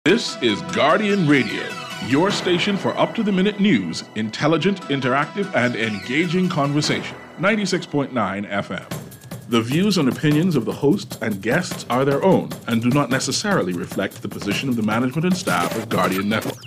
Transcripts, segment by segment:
This is Guardian Radio, your station for up-to-the-minute news, intelligent, interactive, and engaging conversation. 96.9 FM. The views and opinions of the hosts and guests are their own and do not necessarily reflect the position of the management and staff of Guardian Network.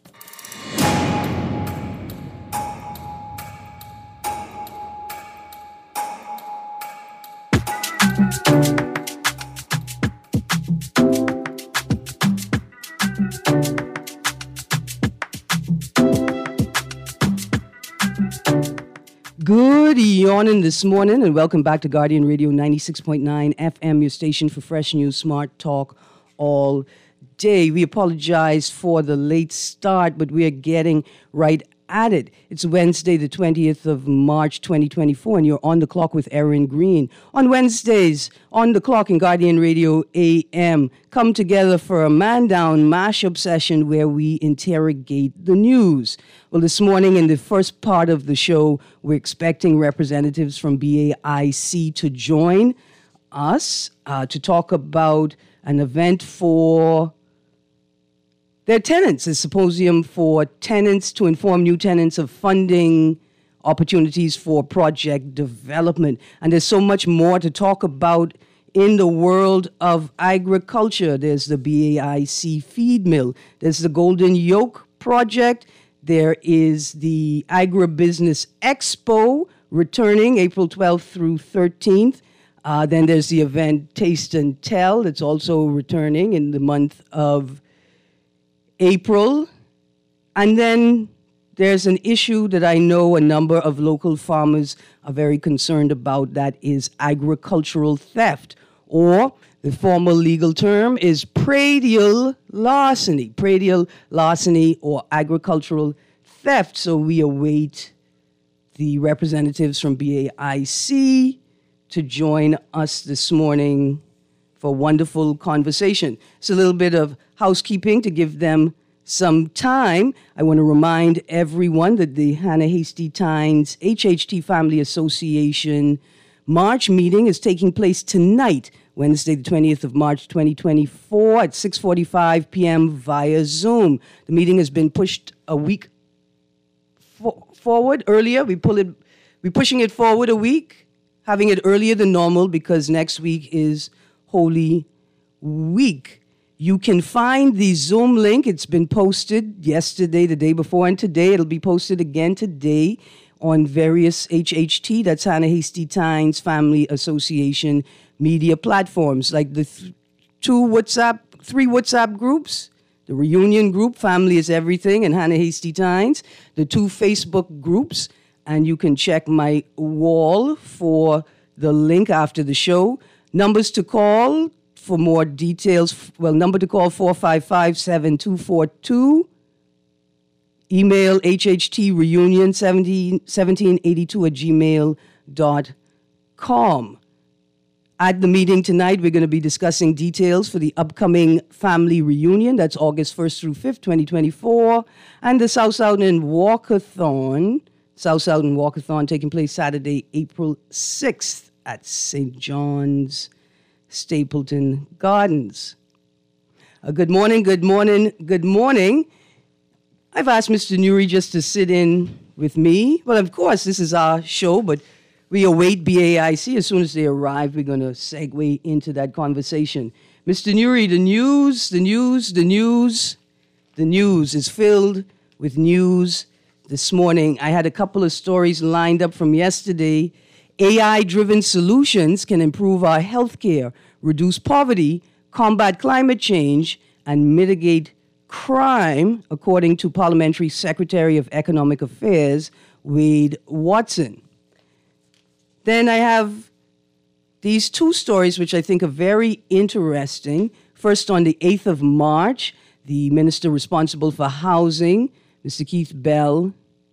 Good evening this morning, and welcome back to Guardian Radio 96.9 FM, your station for fresh news, smart talk all day. We apologize for the late start, but we are getting right at it. It's Wednesday, the 20th of March, 2024, and you're on the clock with Erin Green. On Wednesdays, on the clock in Guardian Radio AM, come together for a man-down mashup session where we interrogate the news. Well, this morning in the first part of the show, we're expecting representatives from BAIC to join us to talk about an event for their tenants, a symposium for tenants to inform new tenants of funding opportunities for project development. And there's so much more to talk about in the world of agriculture. There's the BAIC feed mill. There's the Golden Yoke project. There is the Agribusiness Expo returning April 12th through 13th. Then there's the event Taste and Tell that's also returning in the month of April. And then there's an issue that I know a number of local farmers are very concerned about. That is agricultural theft, or the formal legal term is predial larceny. Predial larceny or agricultural theft. So we await the representatives from BAIC to join us this morning for a wonderful conversation. It's a little bit of housekeeping to give them some time. I want to remind everyone that the Hannah Hastie Tynes HHT Family Association March meeting is taking place tonight, Wednesday, the 20th of March, 2024, at 6:45 p.m. via Zoom. The meeting has been pushed a week forward earlier. We're pushing it forward a week, having it earlier than normal because next week is Holy Week. You can find the Zoom link. It's been posted yesterday, the day before, and today. It'll be posted again today on various HHT, that's Hannah Hastie Tynes Family Association media platforms, like the three WhatsApp groups, the Reunion group, Family is Everything, and Hannah Hastie Tynes, the two Facebook groups, and you can check my wall for the link after the show. Numbers to call for more details, number to call 455-7242. Email hhtreunion1782@gmail.com. At the meeting tonight, we're going to be discussing details for the upcoming family reunion. That's August 1st through 5th, 2024. And the South Southern Walkathon taking place Saturday, April 6th at St. John's Stapleton Gardens. Good morning. I've asked Mr. Nuri just to sit in with me. Well, of course, this is our show, but we await BAIC. As soon as they arrive, we're going to segue into that conversation. Mr. Nuri, the news is filled with news this morning. I had a couple of stories lined up from yesterday. AI-driven solutions can improve our healthcare, reduce poverty, combat climate change, and mitigate crime, according to Parliamentary Secretary of Economic Affairs, Wade Watson. Then I have these two stories which I think are very interesting. First, on the 8th of March, the minister responsible for housing, Mr. Keith Bell,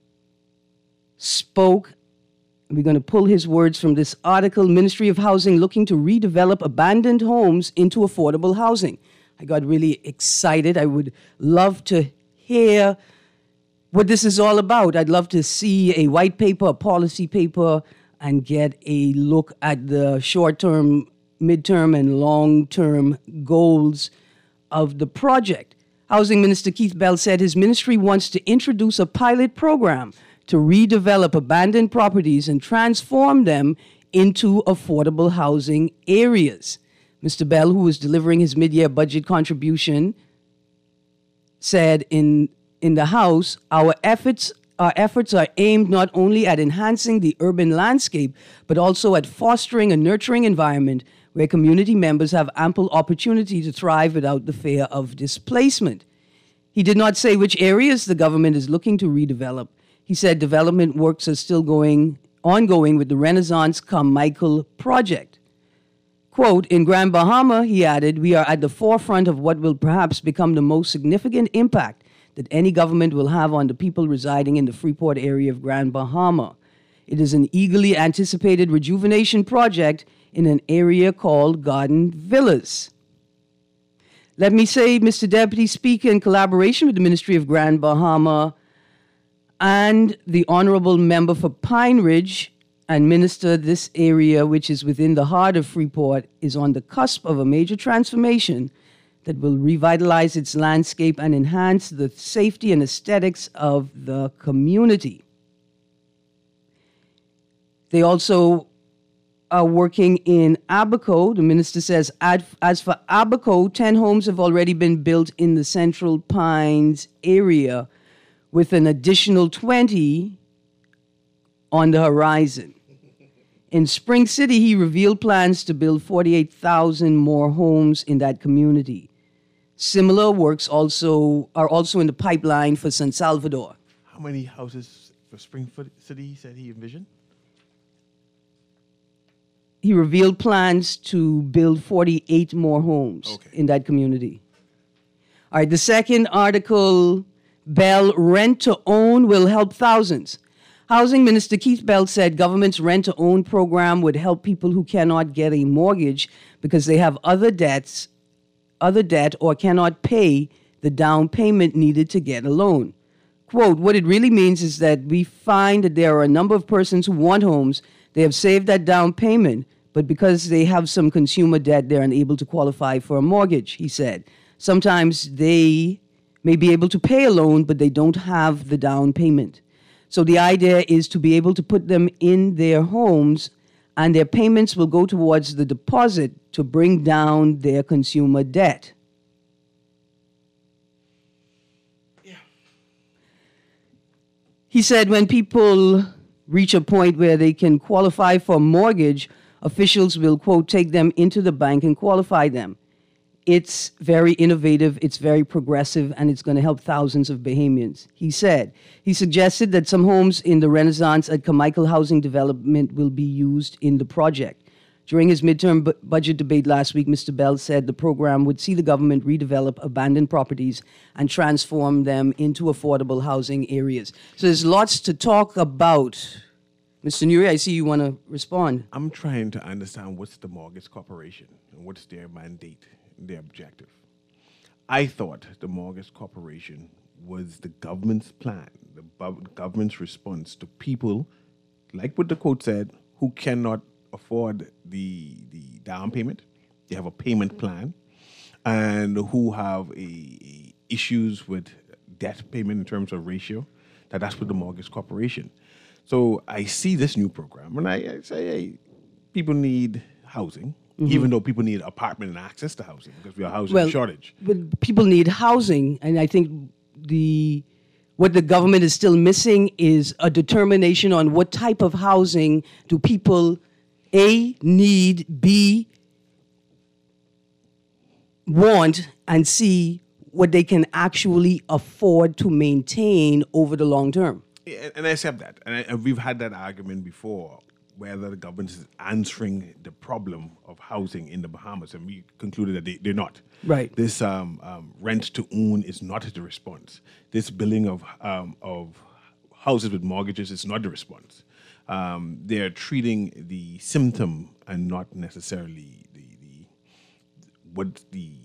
spoke. We're going to pull his words from this article, Ministry of Housing looking to redevelop abandoned homes into affordable housing. I got really excited. I would love to hear what this is all about. I'd love to see a white paper, a policy paper, and get a look at the short-term, mid-term, and long-term goals of the project. Housing Minister Keith Bell said his ministry wants to introduce a pilot program to redevelop abandoned properties and transform them into affordable housing areas. Mr. Bell, who was delivering his mid-year budget contribution, said in the House, our efforts are aimed not only at enhancing the urban landscape, but also at fostering a nurturing environment where community members have ample opportunity to thrive without the fear of displacement. He did not say which areas the government is looking to redevelop. He said development works are still ongoing with the Renaissance Carmichael project. Quote, in Grand Bahama, he added, we are at the forefront of what will perhaps become the most significant impact that any government will have on the people residing in the Freeport area of Grand Bahama. It is an eagerly anticipated rejuvenation project in an area called Garden Villas. Let me say, Mr. Deputy Speaker, in collaboration with the Ministry of Grand Bahama and the Honorable Member for Pine Ridge and Minister, this area, which is within the heart of Freeport, is on the cusp of a major transformation that will revitalize its landscape and enhance the safety and aesthetics of the community. They also are working in Abaco. The minister says, as for Abaco, 10 homes have already been built in the Central Pines area, with an additional 20 on the horizon. In Spring City, he revealed plans to build 48,000 more homes in that community. Similar works are also in the pipeline for San Salvador. How many houses for Spring City he said he envisioned? He revealed plans to build 48 more homes in that community. All right, the second article, Bell, rent to own will help thousands. Housing Minister Keith Bell said government's rent-to-own program would help people who cannot get a mortgage because they have other debt or cannot pay the down payment needed to get a loan. Quote, what it really means is that we find that there are a number of persons who want homes. They have saved that down payment, but because they have some consumer debt, they're unable to qualify for a mortgage, he said. Sometimes they may be able to pay a loan, but they don't have the down payment. So the idea is to be able to put them in their homes, and their payments will go towards the deposit to bring down their consumer debt. Yeah. He said when people reach a point where they can qualify for a mortgage, officials will, quote, take them into the bank and qualify them. It's very innovative, it's very progressive, and it's going to help thousands of Bahamians, he said. He suggested that some homes in the Renaissance at Carmichael Housing Development will be used in the project. During his midterm budget debate last week, Mr. Bell said the program would see the government redevelop abandoned properties and transform them into affordable housing areas. So there's lots to talk about. Mr. Nuri, I see you want to respond. I'm trying to understand what's the Mortgage Corporation and what's their mandate, their objective. I thought the Mortgage Corporation was the government's plan, the government's response to people, like what the quote said, who cannot afford the down payment. They have a payment plan, and who have issues with debt payment in terms of ratio. That's with the Mortgage Corporation. So I see this new program, and I say, hey, people need housing, even though people need apartment and access to housing because we have housing shortage. But people need housing, and I think what the government is still missing is a determination on what type of housing do people, A, need, B, want, and C, what they can actually afford to maintain over the long term. And I accept that. And we've had that argument before, whether the government is answering the problem of housing in the Bahamas, and we concluded that they're not. Right. This rent to own is not the response. This building of houses with mortgages is not the response. They're treating the symptom and not necessarily what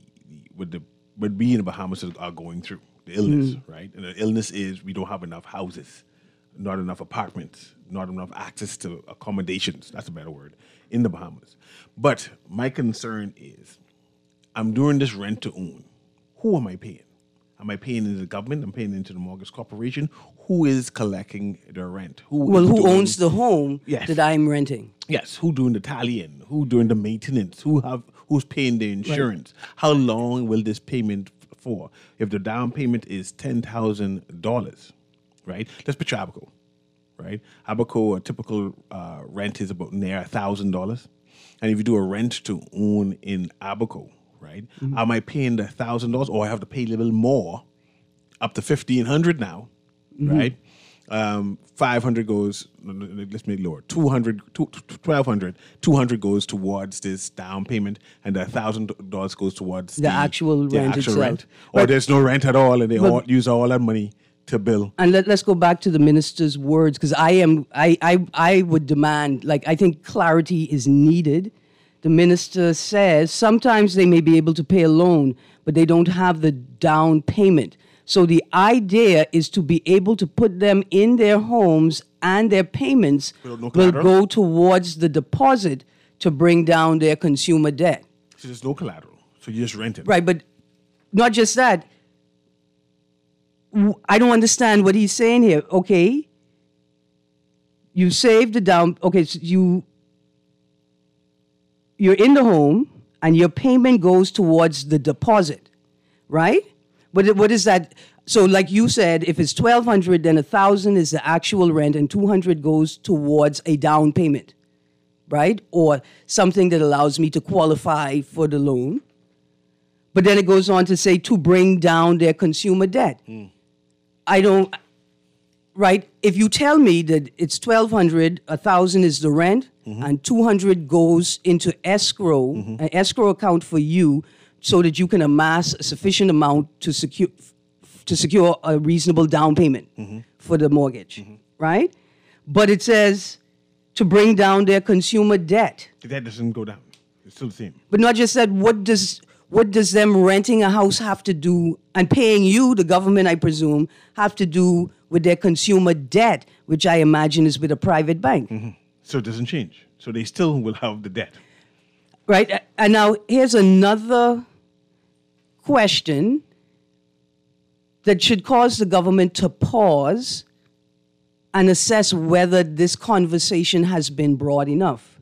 we in the Bahamas are going through. The illness, right? And the illness is we don't have enough houses, not enough apartments, not enough access to accommodations, that's a better word, in the Bahamas. But my concern is, I'm doing this rent to own. Who am I paying? Am I paying into the government? I'm paying into the mortgage corporation. Who is collecting the rent? Who owns the home that I'm renting? Yes, who doing the tallying? Who doing the maintenance? Who's paying the insurance? Right. How long will this payment for? If the down payment is $10,000, right? Let's picture Abaco, right? Abaco, a typical rent is about near $1,000, and if you do a rent to own in Abaco, right? Mm-hmm. Am I paying the $1,000, or I have to pay a little more, up to $1,500 now, mm-hmm. right? 500 goes, let's make it lower, 1,200, 200 goes towards this down payment, and the $1,000 goes towards the actual rent itself. Rent. Or there's no rent at all, and they all use all that money to bill. And let's go back to the minister's words, because I would demand, I think clarity is needed. The minister says sometimes they may be able to pay a loan, but they don't have the down payment. So the idea is to be able to put them in their homes, and their payments will go towards the deposit to bring down their consumer debt. So there's no collateral. So you just rent it. Right, but not just that. I don't understand what he's saying here. Okay, you save the down. Okay, so you're in the home, and your payment goes towards the deposit, right? What is that? So, like you said, if it's $1,200, then $1,000 is the actual rent, and $200 goes towards a down payment, right? Or something that allows me to qualify for the loan. But then it goes on to say to bring down their consumer debt. Right? If you tell me that it's $1,200, $1,000 is the rent, mm-hmm. and $200 goes into escrow, mm-hmm. an escrow account for you, so that you can amass a sufficient amount to secure a reasonable down payment mm-hmm. for the mortgage, mm-hmm. right? But it says to bring down their consumer debt. The debt doesn't go down. It's still the same. But not just that, what does them renting a house have to do, and paying you, the government, I presume, have to do with their consumer debt, which I imagine is with a private bank? Mm-hmm. So it doesn't change. So they still will have the debt. Right. And now here's another question that should cause the government to pause and assess whether this conversation has been broad enough.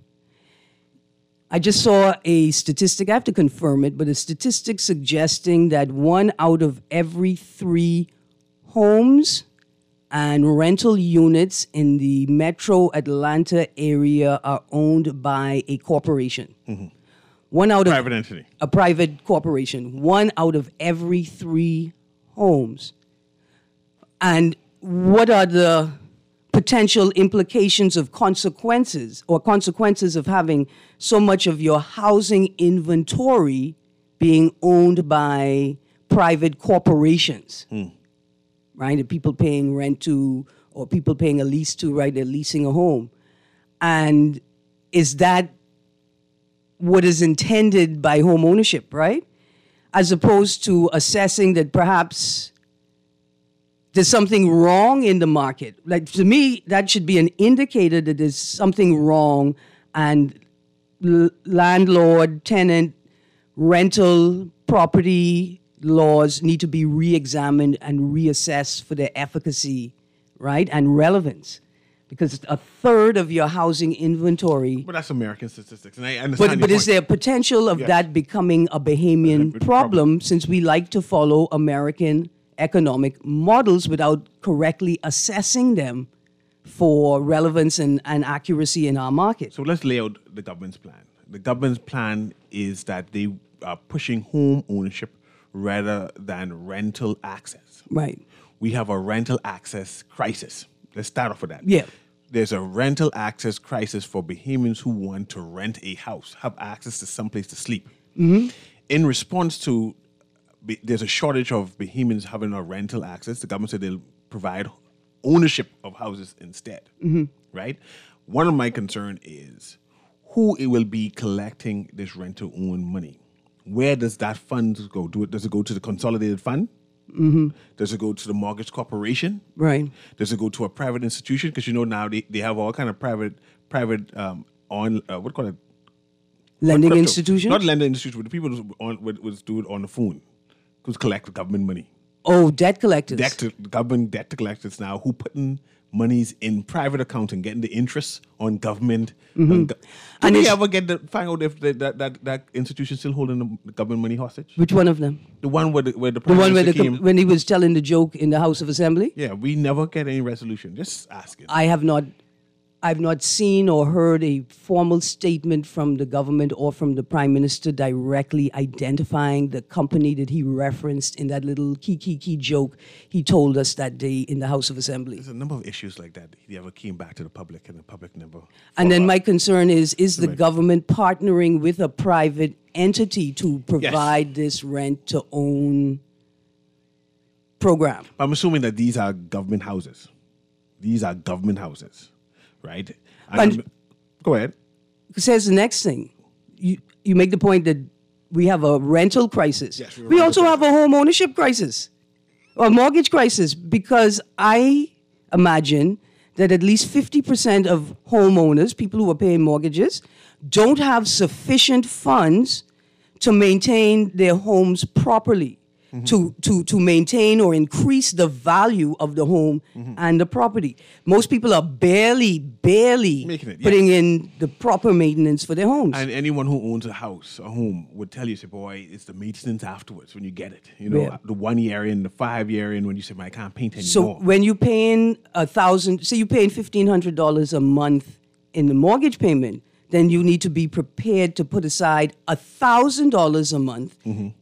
I just saw a statistic, I have to confirm it, but a statistic suggesting that 1 out of every 3 homes and rental units in the metro Atlanta area are owned by a corporation. Mm-hmm. Private entity. A private corporation. 1 out of every 3 homes. And what are the potential implications of consequences of having so much of your housing inventory being owned by private corporations? Right? And people paying rent to, or people paying a lease to, right? They're leasing a home. And is that what is intended by home ownership, right? As opposed to assessing that perhaps there's something wrong in the market. Like, to me, that should be an indicator that there's something wrong, and landlord, tenant, rental property laws need to be re-examined and reassessed for their efficacy, right, and relevance. Because a third of your housing inventory... But that's American statistics, and I understand But is there potential of that becoming a Bahamian problem, since we like to follow American economic models without correctly assessing them for relevance and accuracy in our market? So let's lay out the government's plan. The government's plan is that they are pushing home ownership rather than rental access. Right. We have a rental access crisis. Let's start off with that. Yeah. There's a rental access crisis for Bahamians who want to rent a house, have access to someplace to sleep. Mm-hmm. In response to, there's a shortage of Bahamians having a rental access. The government said they'll provide ownership of houses instead, right? One of my concern is who it will be collecting this rent-to-own money. Where does that fund go? Does it go to the consolidated fund? Mm-hmm. Does it go to the mortgage corporation? Right. Does it go to a private institution? Because now they have all kind of private lending institutions? Not lending institutions, but the people who do it on the phone, who's collect government money. Oh, debt collectors. Government debt collectors now who putting monies in private accounts and getting the interest on government. And Do we it's- ever find out if that institution still holding the government money hostage? Which one of them? The one where the The prime one where minister came. when he was telling the joke in the House of Assembly? Yeah, we never get any resolution. Just asking. I've not seen or heard a formal statement from the government or from the Prime Minister directly identifying the company that he referenced in that little key joke he told us that day in the House of Assembly. There's a number of issues like that. He never came back to the public, and the public never. And then followed my up. concern is the government partnering with a private entity to provide this rent-to-own program? I'm assuming that these are government houses. These are government houses, right? And- Go ahead. Because here's the next thing. You make the point that we have a rental crisis. Yes, we also have a home ownership crisis or mortgage crisis, because I imagine that at least 50% of homeowners, people who are paying mortgages, don't have sufficient funds to maintain their homes properly, to maintain or increase the value of the home and the property. Most people are barely Making it, putting in the proper maintenance for their homes. And anyone who owns a house, a home, would tell you, say, boy, it's the maintenance afterwards when you get it. You know, Yeah. the 1 year in, the 5 year in, when you say, I can't paint anymore. So when you're paying say you're paying $1,500 a month in the mortgage payment, then you need to be prepared to put aside $1,000 a month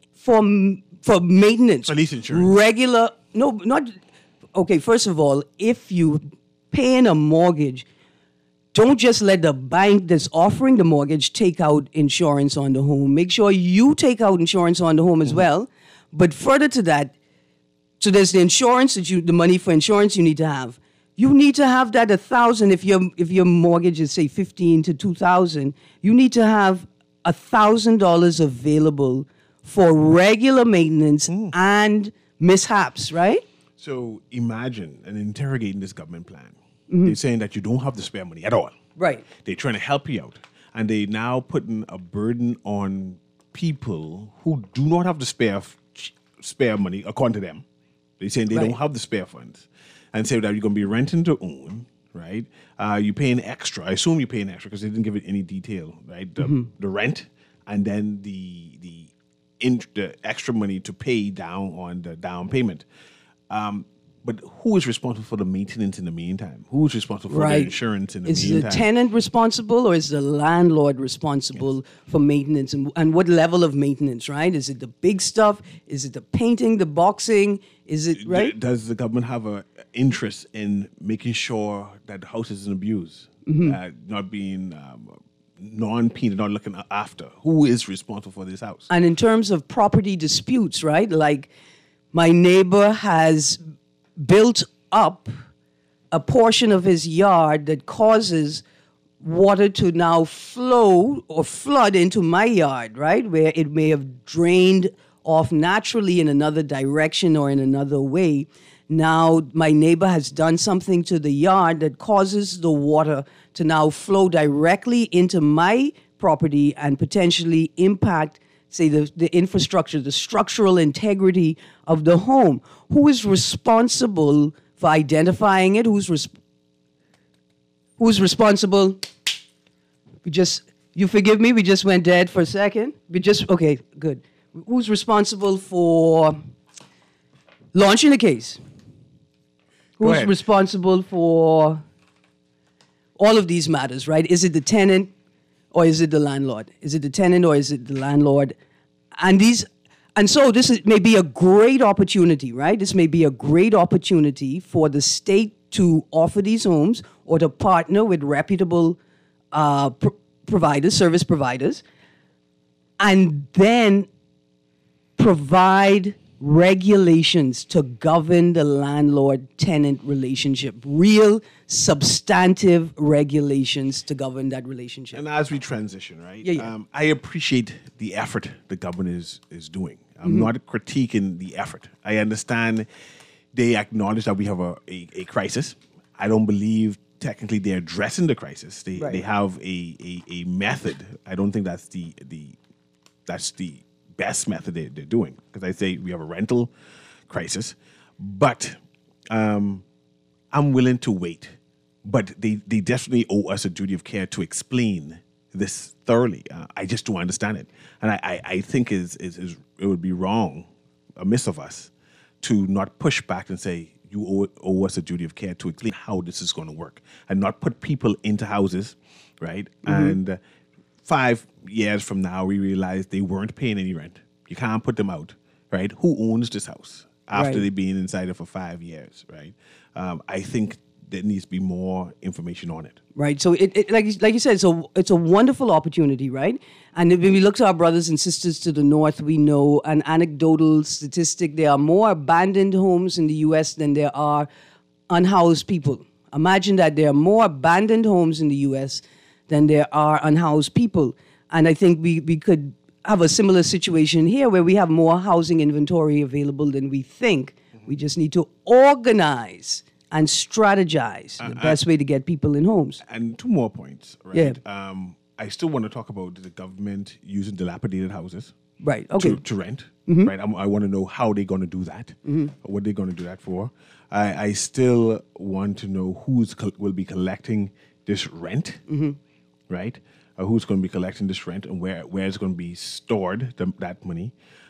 for maintenance. For lease insurance. Regular, no, not, okay, first of all, if you paying a mortgage, don't just let the bank that's offering the mortgage take out insurance on the home. Make sure you take out insurance on the home as well. But further to that, so there's the insurance the money for insurance you need to have. You need to have that $1,000 if your mortgage is say $1,500 to $2,000. You need to have $1,000 available for regular maintenance and mishaps, right? So imagine and interrogating this government plan. They're saying that you don't have to spare money at all. Right. They're trying to help you out. And they now putting a burden on people who do not have the spare money, according to them. They're saying they Right. don't have the spare funds. And say that you're going to be renting to own, right? You're paying extra. I assume you're paying extra because they didn't give it any detail, right? The rent and then the extra money to pay down on the down payment. But who is responsible for the maintenance in the meantime? Who is responsible for the insurance in the is meantime? the tenant responsible or is the landlord responsible for maintenance? And what level of maintenance, right? Is it the big stuff? Is it the painting, the boxing? Is it, right? Does the government have an interest in making sure that the house isn't abused, not being non-penal, not looking after? Who is responsible for this house? And in terms of property disputes, right? Like my neighbor has built up a portion of his yard that causes water to now flow or flood into my yard, right? Where it may have drained off naturally in another direction or in another way. Now my neighbor has done something to the yard that causes the water to now flow directly into my property and potentially impact, say, the infrastructure, the structural integrity of the home. Who is responsible for identifying it? Who's responsible? You forgive me, we just went dead for a second. Okay, good. Who's responsible for launching the case? Who's ahead. responsible for all of these matters, right? Is it the tenant or is it the landlord? Is it the tenant or is it the landlord? And so this may be a great opportunity, right? This may be a great opportunity for the state to offer these homes or to partner with reputable service providers, and then provide regulations to govern the landlord-tenant relationship, real substantive regulations to govern that relationship. And as we transition, right? Yeah. I appreciate the effort the government is doing. I'm not critiquing the effort. I understand they acknowledge that we have a crisis. I don't believe technically they're addressing the crisis. They have a method. I don't think that's the best method they're doing. Because I say we have a rental crisis, but I'm willing to wait. But they definitely owe us a duty of care to explain this thoroughly. I just don't understand it, and I think it would be wrong, amiss of us, to not push back and say you owe us a duty of care to explain how this is going to work, and not put people into houses, right? And 5 years from now, we realize they weren't paying any rent. You can't put them out, right? Who owns this house after they've been inside it for 5 years, right? I think there needs to be more information on it. Right. So it like you said, so it's a wonderful opportunity, right? And when we look to our brothers and sisters to the north, we know an anecdotal statistic: there are more abandoned homes in the U.S. than there are unhoused people. Imagine that there are more abandoned homes in the U.S. than there are unhoused people. And I think we could have a similar situation here where we have more housing inventory available than we think. We just need to organize and strategize the best way to get people in homes. And 2 more points, right? Yeah. I still want to talk about the government using dilapidated houses, right? Okay, to rent, right? I want to know how they're going to do that, what they're going to do that for. I still want to know will be collecting this rent, right? Who's going to be collecting this rent and where it's going to be stored, that money.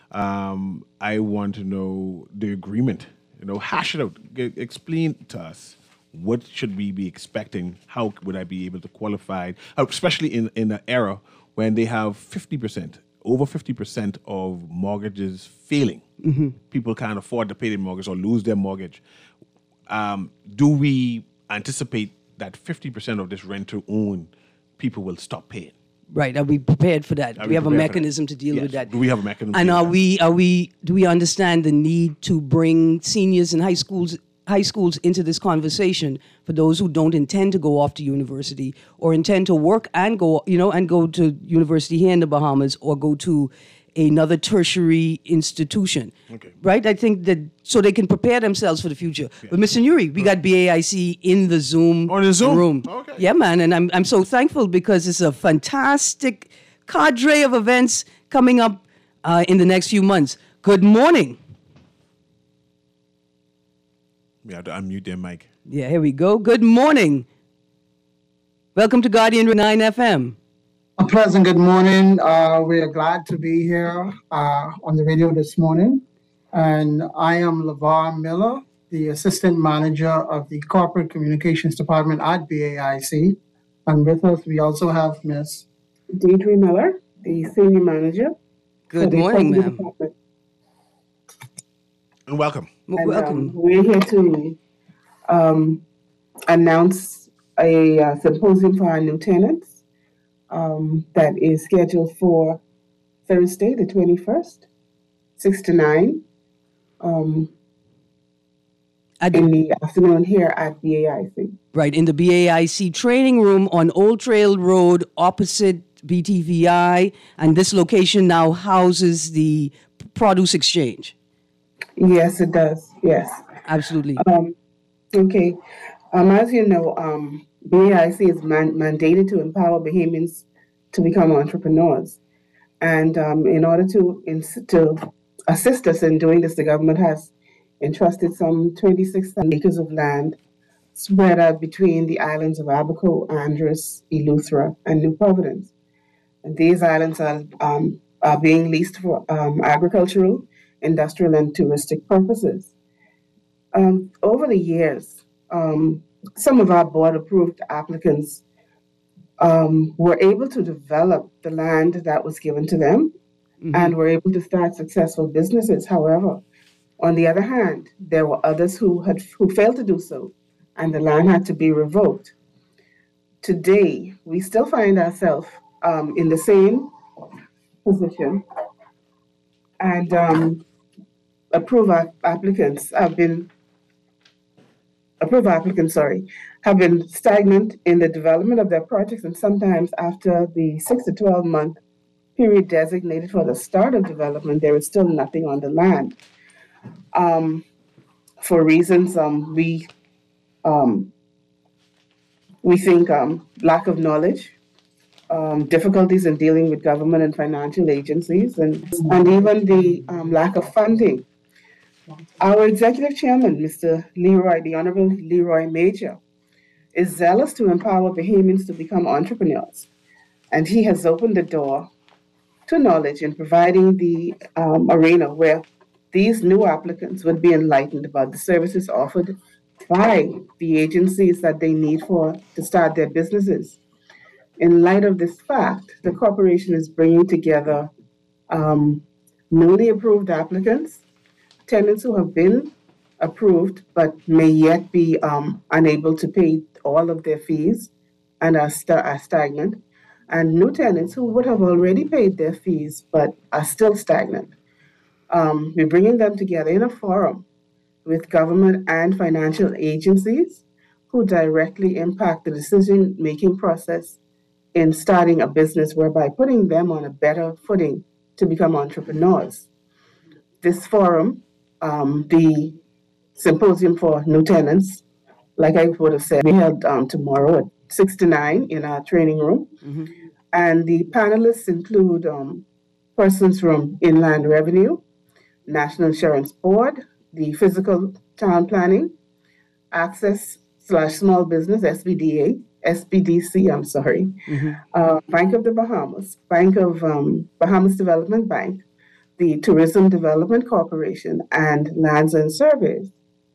I want to know the agreement. Hash it out. Explain to us, what should we be expecting? How would I be able to qualify, especially in an era when they have over 50% of mortgages failing. People can't afford to pay their mortgage or lose their mortgage. Do we anticipate that 50% of this rent-to-own people will stop paying? Right. Are we prepared for that? Do we have a mechanism to deal with that? Do we have a mechanism? And do we understand the need to bring seniors in high schools into this conversation for those who don't intend to go off to university or intend to work and go to university here in the Bahamas or go to another tertiary institution, right? I think that so they can prepare themselves for the future. Yeah. But Mr. Nuri, we got BAIC in the Zoom room. Okay. Yeah, man, and I'm so thankful because it's a fantastic cadre of events coming up in the next few months. Good morning. We have to unmute their mic. Yeah, here we go. Good morning. Welcome to Guardian 9 FM. A pleasant good morning. We are glad to be here on the radio this morning. And I am LeVar Miller, the Assistant Manager of the Corporate Communications Department at BAIC. And with us, we also have Ms. Deidre Miller, the Senior Manager. Good morning, ma'am. And welcome. Welcome. We're here to announce a symposium for our new tenants. That is scheduled for Thursday, the 21st, 6 to 9, in the afternoon here at BAIC. Right, in the BAIC training room on Old Trail Road opposite BTVI, and this location now houses the Produce Exchange. Yes, it does. Yes. Absolutely. Okay. As you know, BAIC is mandated to empower Bahamians to become entrepreneurs. And in order to assist us in doing this, the government has entrusted some 26,000 acres of land spread out between the islands of Abaco, Andros, Eleuthera, and New Providence. And these islands are being leased for agricultural, industrial, and touristic purposes. Over the years, some of our board-approved applicants were able to develop the land that was given to them and were able to start successful businesses. However, on the other hand, there were others who failed to do so, and the land had to be revoked. Today, we still find ourselves in the same position, and approved applicants have been stagnant in the development of their projects, and sometimes after the 6 to 12 month period designated for the start of development, there is still nothing on the land. For reasons we think lack of knowledge, difficulties in dealing with government and financial agencies, and even the lack of funding. Our executive chairman, Mr. Leroy, the Honorable Leroy Major, is zealous to empower Bahamians to become entrepreneurs, and he has opened the door to knowledge in providing the arena where these new applicants would be enlightened about the services offered by the agencies that they need to start their businesses. In light of this fact, the corporation is bringing together newly approved applicants, tenants who have been approved but may yet be unable to pay all of their fees and are stagnant, and new tenants who would have already paid their fees but are still stagnant. We're bringing them together in a forum with government and financial agencies who directly impact the decision-making process in starting a business, whereby putting them on a better footing to become entrepreneurs. This forum, the Symposium for New Tenants, like I would have said, we held tomorrow at 6 to 9 in our training room. Mm-hmm. And the panelists include persons from Inland Revenue, National Insurance Board, the Physical Town Planning, Access/Small Business, SBDC, Bank of the Bahamas, Bank of Bahamas Development Bank, the Tourism Development Corporation, and Lands and Surveys.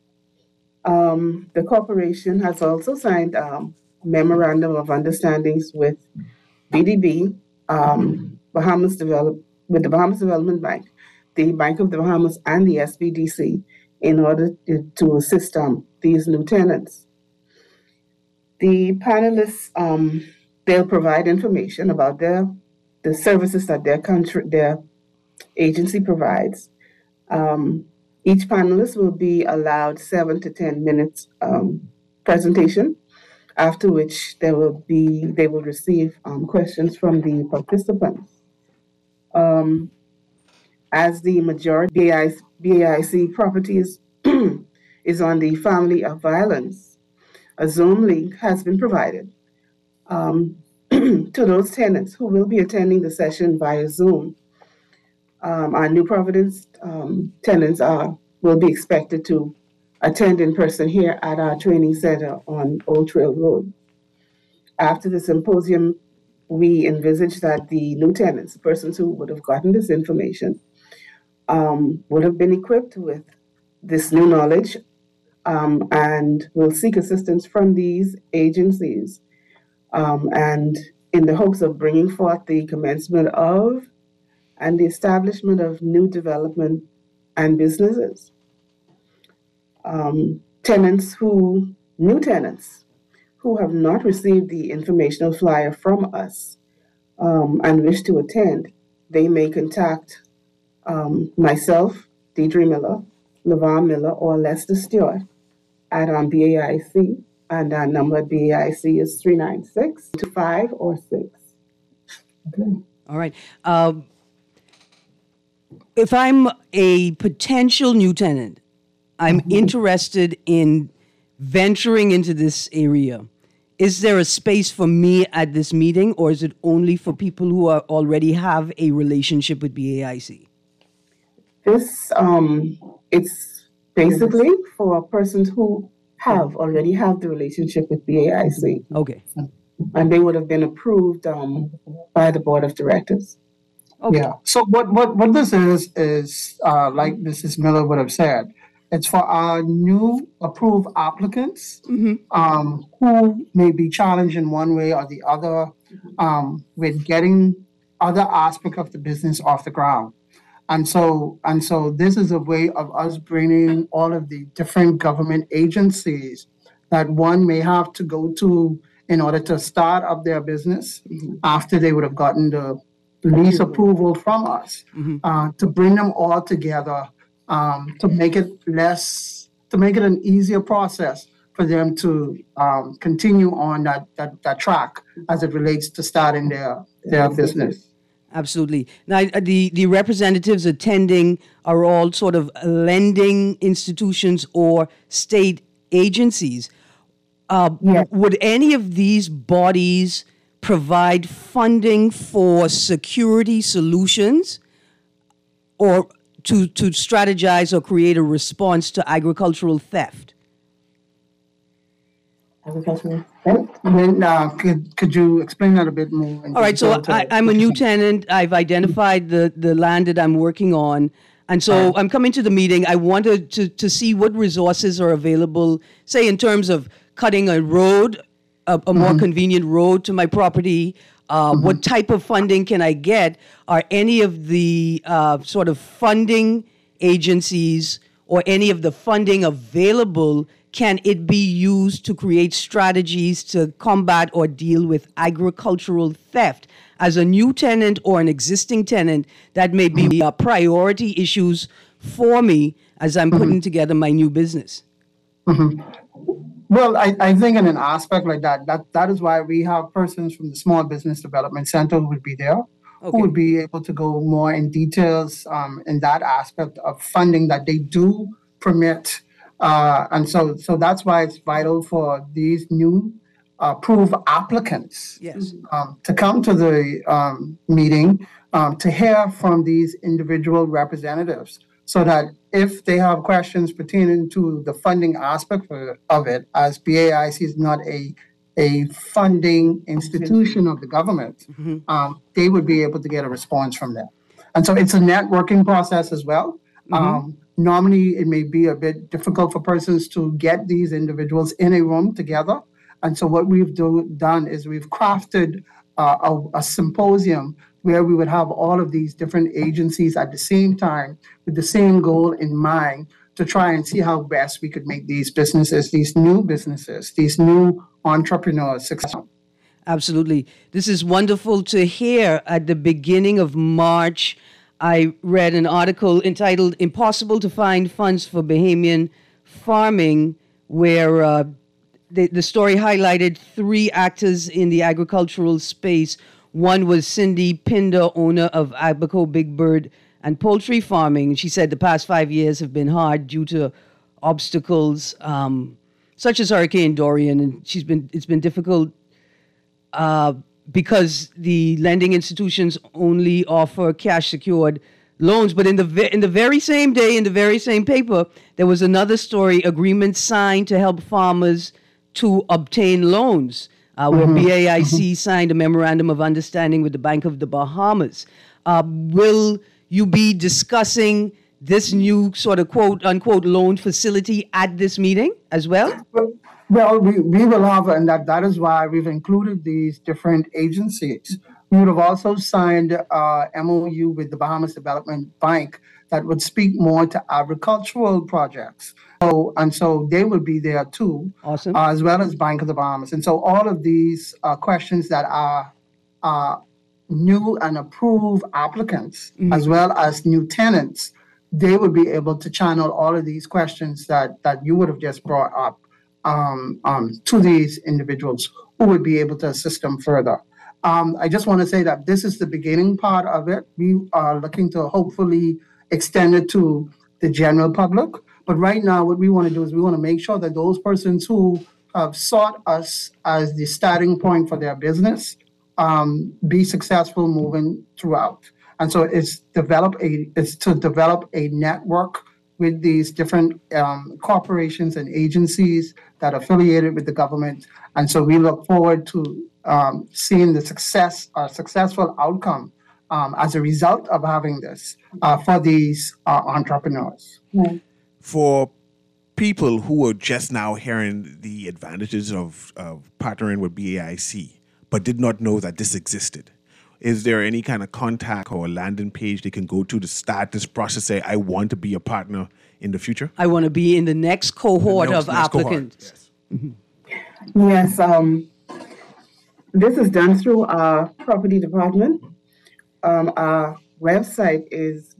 The corporation has also signed memorandum of understandings with BDB, with the Bahamas Development Bank, the Bank of the Bahamas, and the SBDC in order to assist these new tenants. The panelists, they'll provide information about the services that their agency provides. Each panelist will be allowed 7 to 10 minutes presentation, after which they will receive questions from the participants. As the majority BAIC properties is on the family of violence, a Zoom link has been provided to those tenants who will be attending the session via Zoom. Our New Providence tenants will be expected to attend in person here at our training center on Old Trail Road. After the symposium, we envisage that the new tenants, persons who would have gotten this information, would have been equipped with this new knowledge and will seek assistance from these agencies and in the hopes of bringing forth the commencement of and the establishment of new development and businesses. New tenants who have not received the informational flyer from us and wish to attend, they may contact myself, Deidre Miller, LeVar Miller, or Lester Stewart at BAIC, and our number at BAIC is 396-25 or 6. Okay. All right. If I'm a potential new tenant, I'm interested in venturing into this area. Is there a space for me at this meeting, or is it only for people who already have a relationship with BAIC? This it's basically for persons who already have the relationship with BAIC. Okay. And they would have been approved by the board of directors. Okay. Yeah. So what this is like Mrs. Miller would have said, it's for our new approved applicants who may be challenged in one way or the other with getting other aspects of the business off the ground. And so this is a way of us bringing all of the different government agencies that one may have to go to in order to start up their business after they would have gotten the lease approval from us, to bring them all together, to make it an easier process for them to continue on that track as it relates to starting their business. Absolutely. Now, the representatives attending are all sort of lending institutions or state agencies. Would any of these bodies provide funding for security solutions, or to strategize or create a response to agricultural theft? Agricultural. Could you explain that a bit more? All right, so I'm a new tenant. I've identified the land that I'm working on. And so I'm coming to the meeting. I wanted to see what resources are available, say in terms of cutting a road, a more convenient road to my property. What type of funding can I get? Are any of the sort of funding agencies or any of the funding available, can it be used to create strategies to combat or deal with agricultural theft? As a new tenant or an existing tenant, that may be priority issues for me as I'm putting together my new business. Well, I think in an aspect like that is why we have persons from the Small Business Development Center who would be there, who would be able to go more in details in that aspect of funding that they do permit. And so that's why it's vital for these new approved applicants to come to the meeting to hear from these individual representatives, so that if they have questions pertaining to the funding aspect of it, as BAIC is not a funding institution of the government, they would be able to get a response from them. And so it's a networking process as well. Normally, it may be a bit difficult for persons to get these individuals in a room together. And so what we've done is we've crafted a symposium where we would have all of these different agencies at the same time with the same goal in mind, to try and see how best we could make these businesses, these new entrepreneurs successful. Absolutely. This is wonderful to hear. At the beginning of March, I read an article entitled "Impossible to Find Funds for Bahamian Farming," where the story highlighted three actors in the agricultural space. One was Cindy Pinder, owner of Abaco Big Bird and Poultry Farming. She said the past 5 years have been hard due to obstacles such as Hurricane Dorian, and it's been difficult because the lending institutions only offer cash-secured loans. But in the very same day, in the very same paper, there was another story: agreements signed to help farmers to obtain loans, where BAIC signed a memorandum of understanding with the Bank of the Bahamas. Will you be discussing this new sort of quote-unquote loan facility at this meeting as well? Well, we will have, and that is why we've included these different agencies. We would have also signed a MOU with the Bahamas Development Bank that would speak more to agricultural projects. So they would be there too, awesome. As well as Bank of the Bahamas. And so all of these questions that are new and approved applicants, as well as new tenants, they would be able to channel all of these questions that you would have just brought up to these individuals who would be able to assist them further. I just want to say that this is the beginning part of it. We are looking to hopefully extend it to the general public. But right now, what we want to do is we want to make sure that those persons who have sought us as the starting point for their business be successful moving throughout. And so it's to develop a network with these different corporations and agencies that are affiliated with the government. And so we look forward to seeing the successful outcome as a result of having this for these entrepreneurs. Right. For people who are just now hearing the advantages of partnering with BAIC, but did not know that this existed, is there any kind of contact or landing page they can go to start this process, say, I want to be a partner in the future? I want to be in the next cohort of applicants. Yes. This is done through our property department. Our website is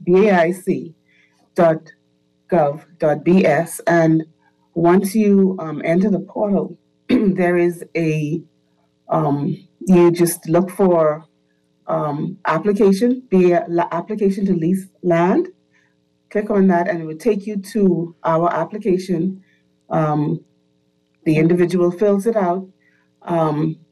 baic.gov.bs, and once you enter the portal, there is a you just look for application to lease land. Click on that, and it will take you to our application. The individual fills it out,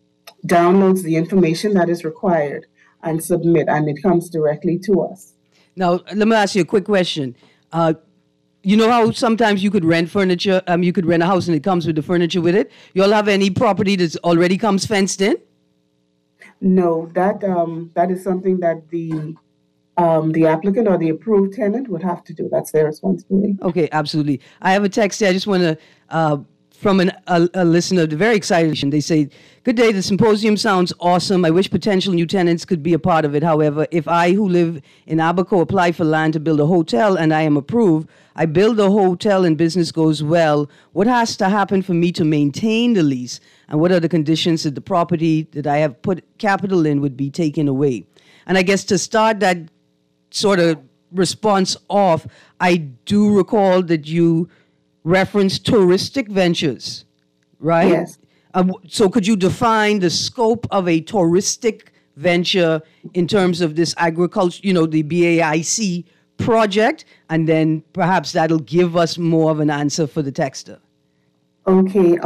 downloads the information that is required, and submit, and it comes directly to us. Now, let me ask you a quick question. You know how sometimes you could rent furniture, you could rent a house and it comes with the furniture with it? You all have any property that already comes fenced in? No, that is something that the applicant or the approved tenant would have to do. That's their responsibility. Okay, absolutely. I have a text here. I just want to, from a listener, very excited. They say, "Good day. The symposium sounds awesome. I wish potential new tenants could be a part of it. However, if I, who live in Abaco, apply for land to build a hotel and I am approved, I build a hotel and business goes well, what has to happen for me to maintain the lease? And what are the conditions that the property that I have put capital in would be taken away?" And I guess to start that sort of response off, I do recall that you referenced touristic ventures, right? Yes. So could you define the scope of a touristic venture in terms of this agriculture, the BAIC project, and then perhaps that'll give us more of an answer for the texter. Okay.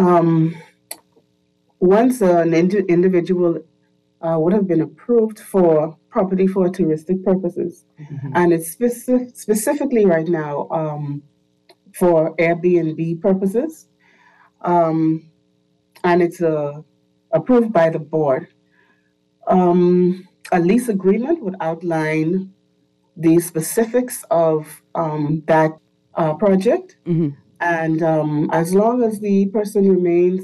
Once an individual would have been approved for property for touristic purposes, and it's specifically right now for Airbnb purposes, and it's approved by the board. A lease agreement would outline the specifics of that project, and as long as the person remains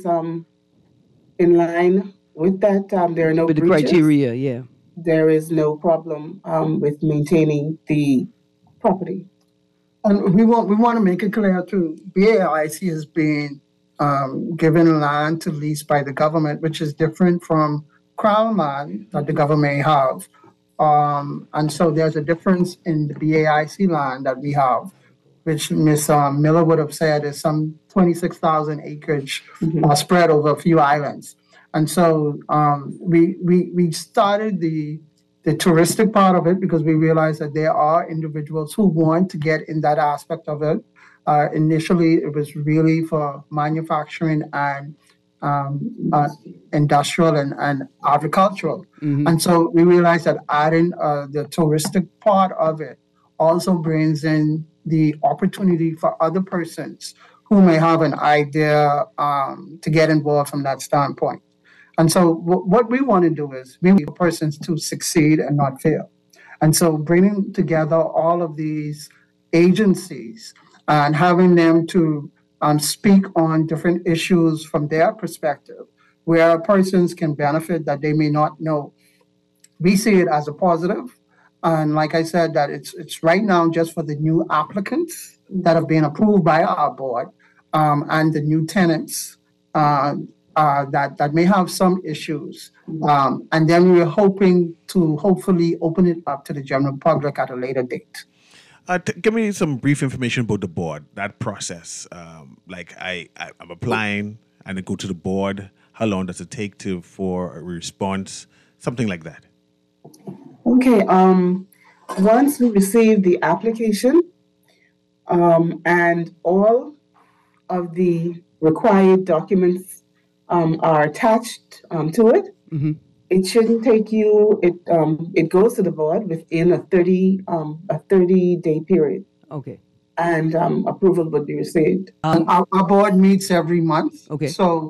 in line with that, there are no With the breaches. criteria, yeah. There is no problem with maintaining the property. And we want to make it clear too, BAIC is being given land to lease by the government, which is different from Crown land that the government may have. And so there's a difference in the BAIC land that we have, which Ms. Miller would have said is some 26,000 acres spread over a few islands. And so we started the touristic part of it because we realized that there are individuals who want to get in that aspect of it. Initially, it was really for manufacturing and industrial and agricultural. And so we realized that adding the touristic part of it also brings in the opportunity for other persons who may have an idea to get involved from that standpoint. And so what we want to do is we want persons to succeed and not fail. And so bringing together all of these agencies and having them to speak on different issues from their perspective, where persons can benefit that they may not know. We see it as a positive. And like I said, that it's right now just for the new applicants that have been approved by our board and the new tenants that may have some issues. And then we're hoping to hopefully open it up to the general public at a later date. Give me some brief information about the board, that process. Like I'm applying and I go to the board. How long does it take for a response? Something like that. Okay. Once we receive the application and all of the required documents are attached to it, it shouldn't take you. It goes to the board within a 30-day period. Okay. And approval would be received. Our board meets every month. Okay. So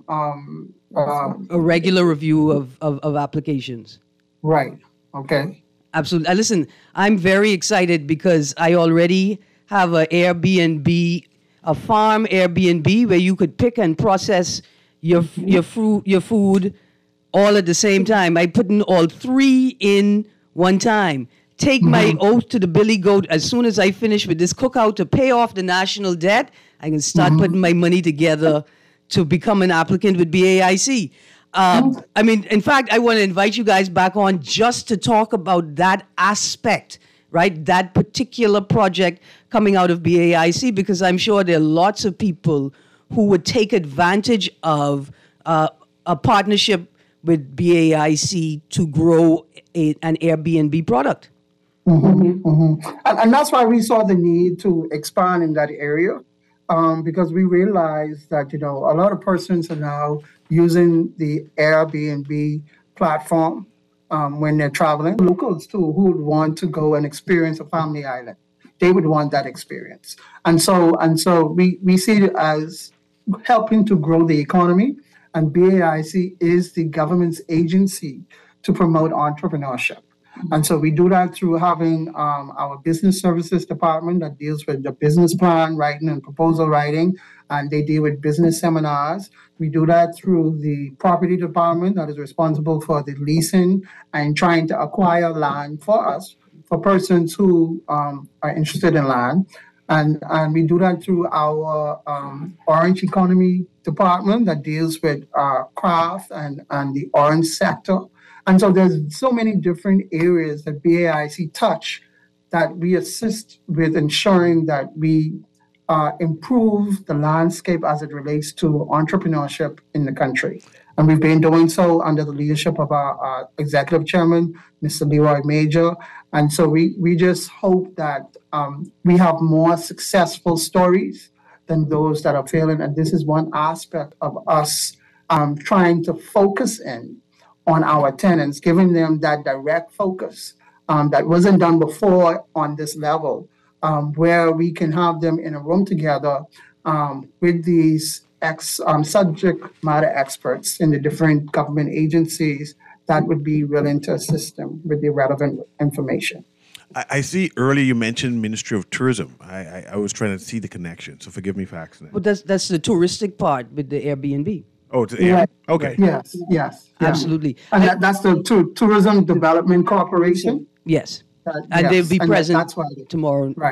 a regular review of applications. Right. Okay. Absolutely. Listen, I'm very excited because I already have an Airbnb, a farm Airbnb where you could pick and process your food all at the same time. I put in all three in one time. Take my oath to the Billy Goat. As soon as I finish with this cookout to pay off the national debt, I can start putting my money together to become an applicant with BAIC. I mean, in fact, I want to invite you guys back on just to talk about that aspect, right? That particular project coming out of BAIC, because I'm sure there are lots of people who would take advantage of a partnership with BAIC to grow an Airbnb product. And that's why we saw the need to expand in that area, because we realized that, a lot of persons are now using the Airbnb platform when they're traveling. Locals too, who would want to go and experience a family island, they would want that experience. And so we see it as helping to grow the economy. And BAIC is the government's agency to promote entrepreneurship. And so we do that through having our business services department that deals with the business plan writing and proposal writing, and they deal with business seminars. We do that through the property department that is responsible for the leasing and trying to acquire land for us, for persons who are interested in land. And we do that through our Orange Economy department that deals with craft and the orange sector. And so there's so many different areas that BAIC touch that we assist with ensuring that we improve the landscape as it relates to entrepreneurship in the country. And we've been doing so under the leadership of our executive chairman, Mr. Leroy Major. And so we just hope that we have more successful stories than those that are failing. And this is one aspect of us trying to focus in on our tenants, giving them that direct focus that wasn't done before on this level, where we can have them in a room together with these subject matter experts in the different government agencies that would be willing to assist them with the relevant information. I see earlier you mentioned Ministry of Tourism. I was trying to see the connection, so forgive me for asking. But that's the touristic part with the Airbnb. Oh, it's yeah. Okay. Yes. Absolutely. And that's the Tourism Development Corporation. Yes. And they'll be present that's why tomorrow. Right.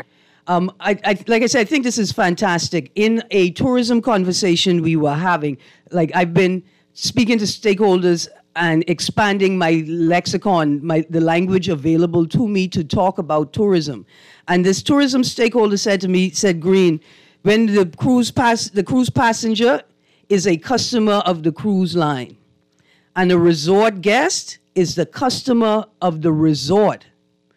Like I said, I think this is fantastic. In a tourism conversation we were having, like I've been speaking to stakeholders and expanding my lexicon, the language available to me to talk about tourism. And this tourism stakeholder said to me, Green, when the cruise passenger is a customer of the cruise line, and a resort guest is the customer of the resort.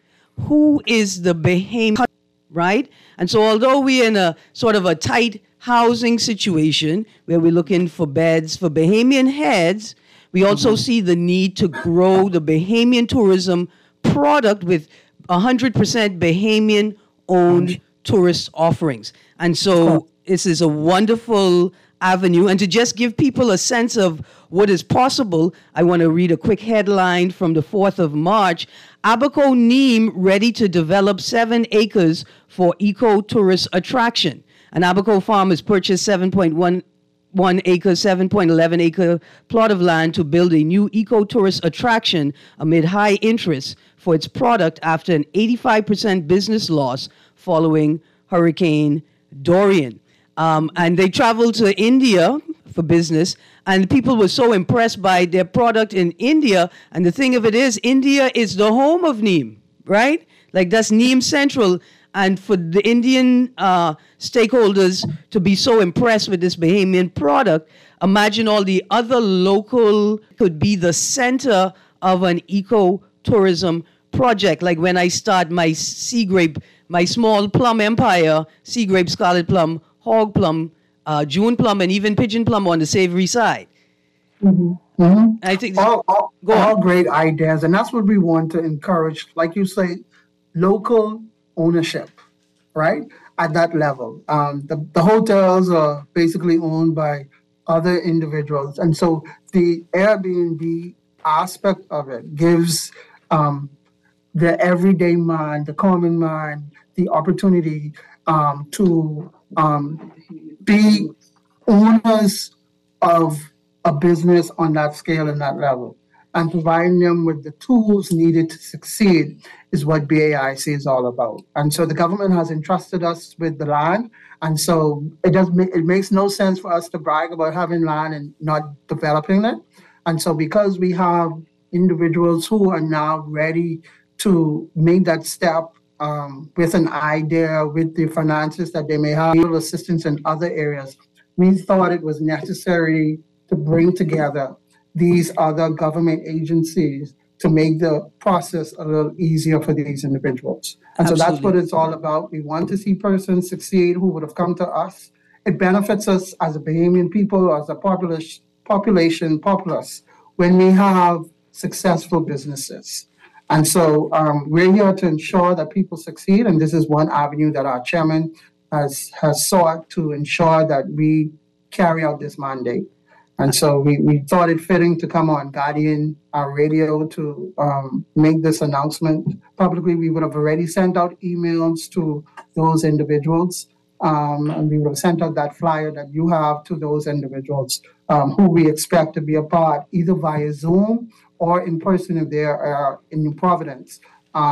Who is the Bahamian, right? And so although we're in a sort of a tight housing situation where we're looking for beds for Bahamian heads, we also see the need to grow the Bahamian tourism product with 100% Bahamian-owned tourist offerings. And so this is a wonderful avenue. And to just give people a sense of what is possible, I want to read a quick headline from the 4th of March. Abaco Neem ready to develop 7 acres for eco-tourist attraction. An Abaco farm has purchased 7.11 acre, 7.11 acre plot of land to build a new eco-tourist attraction amid high interest for its product after an 85% business loss following Hurricane Dorian. And they traveled to India for business, and people were so impressed by their product in India. And the thing of it is, India is the home of Neem, right? Like that's Neem Central. And for the Indian stakeholders to be so impressed with this Bahamian product, imagine all the other local could be the center of an eco-tourism project. Like when I start my sea grape, my small plum empire, sea grape, scarlet plum, hog plum, June plum, and even pigeon plum on the savory side. Mm-hmm. Mm-hmm. I think all great ideas, and that's what we want to encourage. Like you say, local ownership, right? At that level, the hotels are basically owned by other individuals, and so the Airbnb aspect of it gives the everyday man, the common man, the opportunity to be owners of a business on that scale and that level, and providing them with the tools needed to succeed is what BAIC is all about. And so the government has entrusted us with the land, and so it makes no sense for us to brag about having land and not developing it. And so because we have individuals who are now ready to make that step with an idea, with the finances that they may have, assistance in other areas, we thought it was necessary to bring together these other government agencies to make the process a little easier for these individuals. And Absolutely. So that's what it's all about. We want to see persons succeed who would have come to us. It benefits us as a Bahamian people, as a populace, when we have successful businesses. And so we're here to ensure that people succeed, and this is one avenue that our chairman has sought to ensure that we carry out this mandate. And so we thought it fitting to come on Guardian Radio to make this announcement publicly. We would have already sent out emails to those individuals, and we would have sent out that flyer that you have to those individuals who we expect to be a part, either via Zoom or in person if they are in New Providence,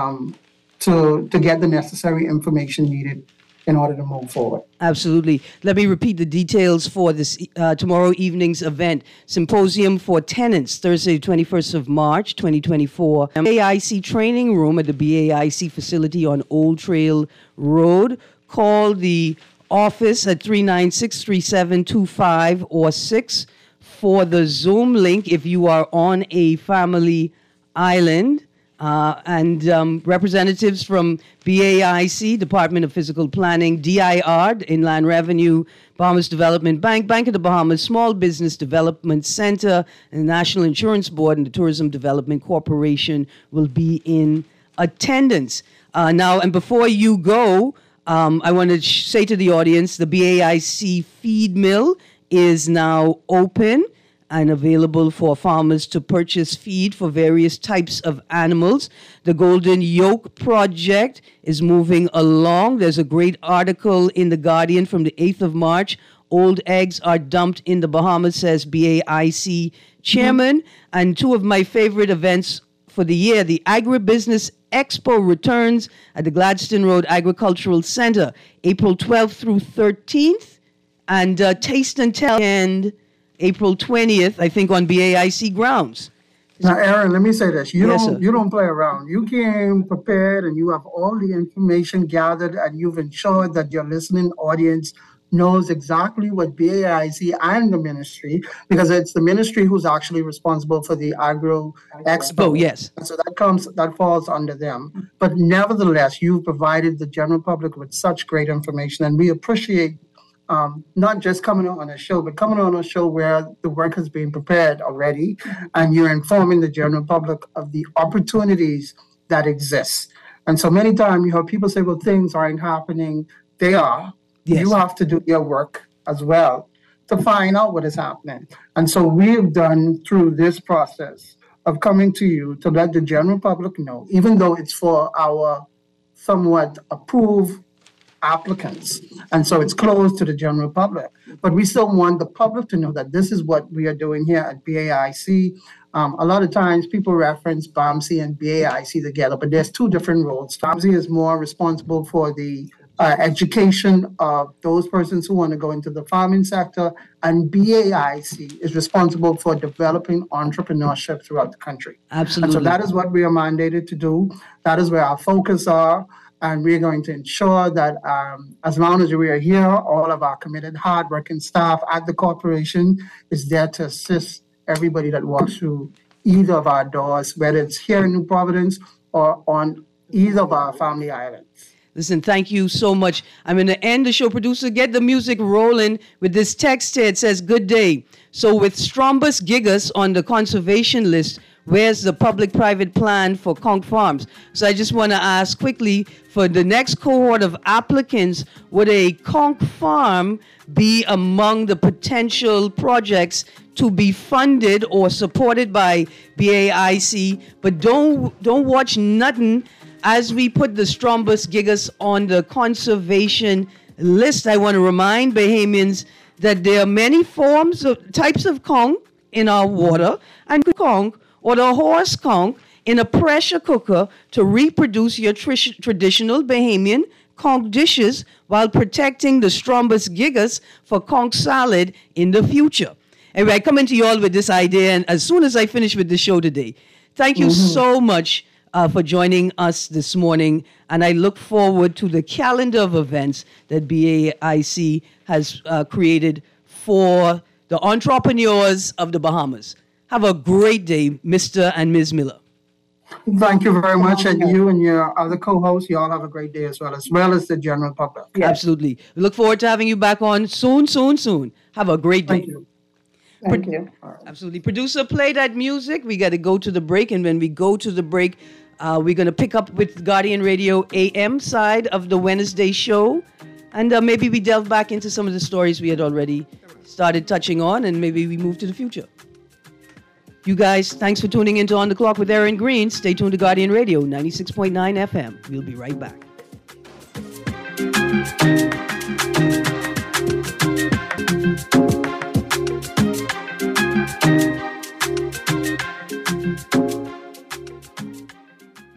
to get the necessary information needed in order to move forward. Absolutely. Let me repeat the details for this tomorrow evening's event. Symposium for Tenants, Thursday, 21st of March, 2024. BAIC training room at the BAIC facility on Old Trail Road. Call the office at 396-3725 or 6 for the Zoom link if you are on a family island. And representatives from BAIC, Department of Physical Planning, DIR, Inland Revenue, Bahamas Development Bank, Bank of the Bahamas, Small Business Development Center, and the National Insurance Board and the Tourism Development Corporation will be in attendance. Now, and before you go, I want to say to the audience, the BAIC feed mill is now open and available for farmers to purchase feed for various types of animals. The Golden Yoke Project is moving along. There's a great article in The Guardian from the 8th of March. Old eggs are dumped in the Bahamas, says BAIC chairman. And two of my favorite events for the year, the Agribusiness Expo returns at the Gladstone Road Agricultural Center, April 12th through 13th. And Taste and Tell and April 20th, I think, on BAIC grounds. Now, Aaron, let me say this. You Yes, don't sir. you don't play around. You came prepared and you have all the information gathered and you've ensured that your listening audience knows exactly what BAIC and the ministry, because it's the ministry who's actually responsible for the Agro Expo. Oh, yes. And so that falls under them. But nevertheless, you've provided the general public with such great information, and we appreciate not just coming on a show, but coming on a show where the work has been prepared already, and you're informing the general public of the opportunities that exist. And so many times you hear people say, well, things aren't happening. They are. Yes. You have to do your work as well to find out what is happening. And so we've done through this process of coming to you to let the general public know, even though it's for our somewhat approved applicants. And so it's closed to the general public. But we still want the public to know that this is what we are doing here at BAIC. A lot of times people reference BAMC and BAIC together, but there's two different roles. BAMC is more responsible for the education of those persons who want to go into the farming sector, and BAIC is responsible for developing entrepreneurship throughout the country. Absolutely. And so that is what we are mandated to do. That is where our focus are. And we're going to ensure that as long as we are here, all of our committed, hardworking staff at the corporation is there to assist everybody that walks through either of our doors, whether it's here in New Providence or on either of our family islands. Listen, thank you so much. I'm going to end the show. Producer, get the music rolling with this text here. It says, good day. So with Strombus gigas on the conservation list, where's the public-private plan for Conch Farms? So I just want to ask quickly, for the next cohort of applicants, would a Conch Farm be among the potential projects to be funded or supported by BAIC? But don't watch nothing as we put the Strombus gigas on the conservation list. I want to remind Bahamians that there are many types of conch in our water, and conch, or the horse conch, in a pressure cooker to reproduce your traditional Bahamian conch dishes while protecting the Strombus gigas for conch salad in the future. Anyway, I come into you all with this idea, and as soon as I finish with the show today, thank you so much for joining us this morning, and I look forward to the calendar of events that BAIC has created for the entrepreneurs of the Bahamas. Have a great day, Mr. and Ms. Miller. Thank you very much, and you and your other co-hosts, you all have a great day as well as the general public. Absolutely. We look forward to having you back on soon. Have a great day. Thank you. Thank you. Absolutely. Producer, play that music. We got to go to the break. And when we go to the break, we're going to pick up with Guardian Radio AM side of the Wednesday show. And maybe we delve back into some of the stories we had already started touching on, and maybe we move to the future. You guys, thanks for tuning in to On the Clock with Aaron Green. Stay tuned to Guardian Radio 96.9 FM. We'll be right back.